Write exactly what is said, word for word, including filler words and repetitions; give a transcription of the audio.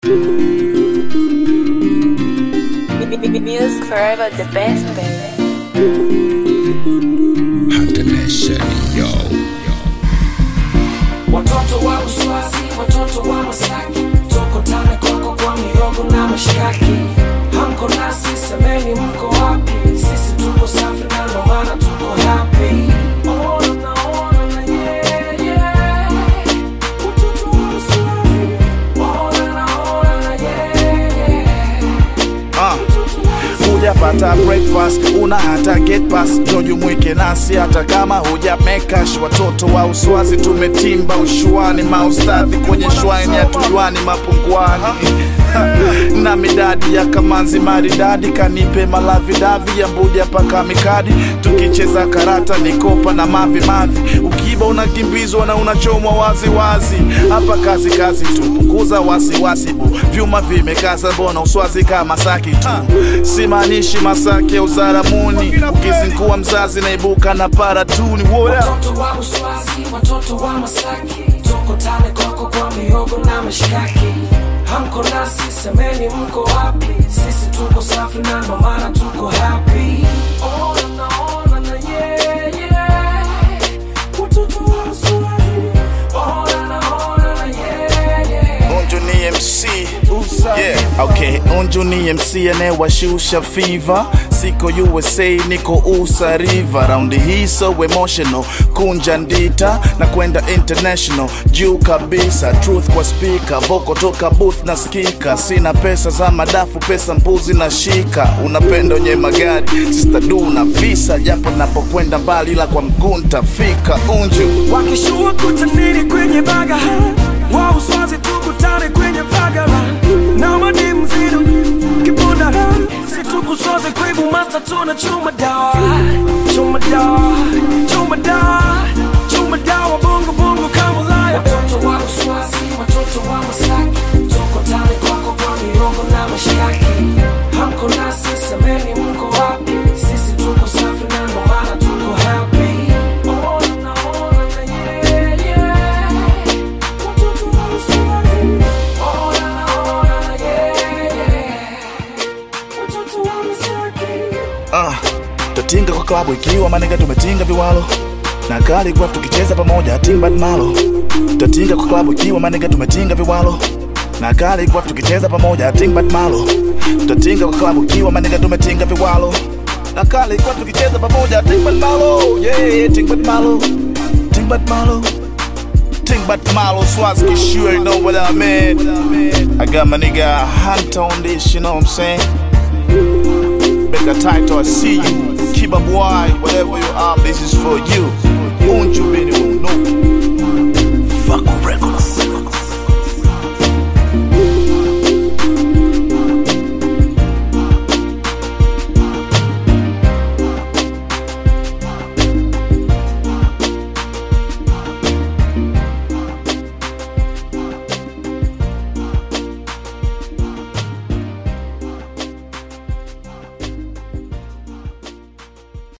Music forever the best, baby. Yo. Watoto wa Uswazi, watoto wa Masaki, toko tane koko kwa mihogo na mashikaki. Hamko nasi, semeni mko wapi? Sisi tuko safi na ndo maana tuko happy. Ona na ona na yeah yeah. Watoto wa Uswazi, ona na ona na yeah yeah. Ah. Hujapata breakfast, una hata get pass, njojumuike nasi hata kama huja make cash. Watoto wa Uswazi tumetimba ushuani, maustadhi kwenye shwaini ya tujuani mapunguani. Na midadi ya kamanzi maridadi, kanipe malavidavi ya mbudi ya paka mikadi. Tukicheza karata nikopa na mavi mavi, ukiba unakimbizwa na unachomwa wazi wazi. Hapa kazi kazi tu, punguza wasi wasi bu, vyuma vimekaza mbona Uswazi kama Masaki tu. Simanishi Masaki ya Uzaramuni, ukizingua mzazi na ibuka na paratuni. Watoto wa Uswazi, watoto wa Masaki, toko tane koko kwa mihogo na mashikaki. Hamko nasi, semeni mko wapi? Sisi tuko safi na ndo maana tuko happy. Ona na ona na yeah yeah. Watoto wa Uswazi, ona na ona na yeah yeah. Unju ni M C, yeah, okay. Unju ni M C anayewashusha fever. Siko U S A, niko Usa River. Raundi hii so emotional, kunja ndita na kwenda international. Juu kabisa, truth kwa speaker, voko toka booth na skika. Sina pesa za madafu, pesa mbuzi na shika. Unapenda nye magari, sister du na visa. Japo napokwenda mbali ila kwa mguu ntafika. Unju wakishua kutaniri kwenye baga, wa Uswazi tukutane kwenye vagara. Na madi mzidu, kibundara, situkusoze kwebu masa tuna chuma dawa. Chuma dawa, chuma dawa, chuma dawa, bongo bongo kama laya. Watoto wa Uswazi, watoto wa Masaki, toko tane koko kwa mihogo na mashikaki. Hamko nasi, semeni mko wapi? Sisi tuko safi na ndo maana tuko happy. Ona na ona na yeah yeah. Watoto wa Uswazi, ona na ona na yeah yeah. Watoto wa Masaki. Ah, tatinga kwa klabu ikiwa manega tumetinga viwalo. Na Khaligraph tukicheza pamoja timba malo. Tatinga kwa klabu ikiwa manega tumetinga viwalo. Na Khaligraph tukicheza pamoja timba malo. Tatinga kwa klabu ikiwa manega tumetinga viwalo. Na Khaligraph tukicheza pamoja timba malo. Yeah, timba malo. Timba malo. Timba malo. Uswazi, sure you know what I mean. I got my nigga Hunter on this, you know what I'm saying? Make a title, I see you. Keep up wide, whatever you are, this is for you.